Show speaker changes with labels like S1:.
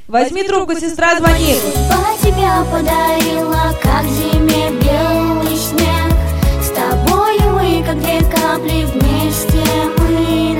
S1: Возьми трубку, сестра звонит.
S2: Судьба тебя подарила, как зиме белый снег. С тобою мы, как две капли, вместе мы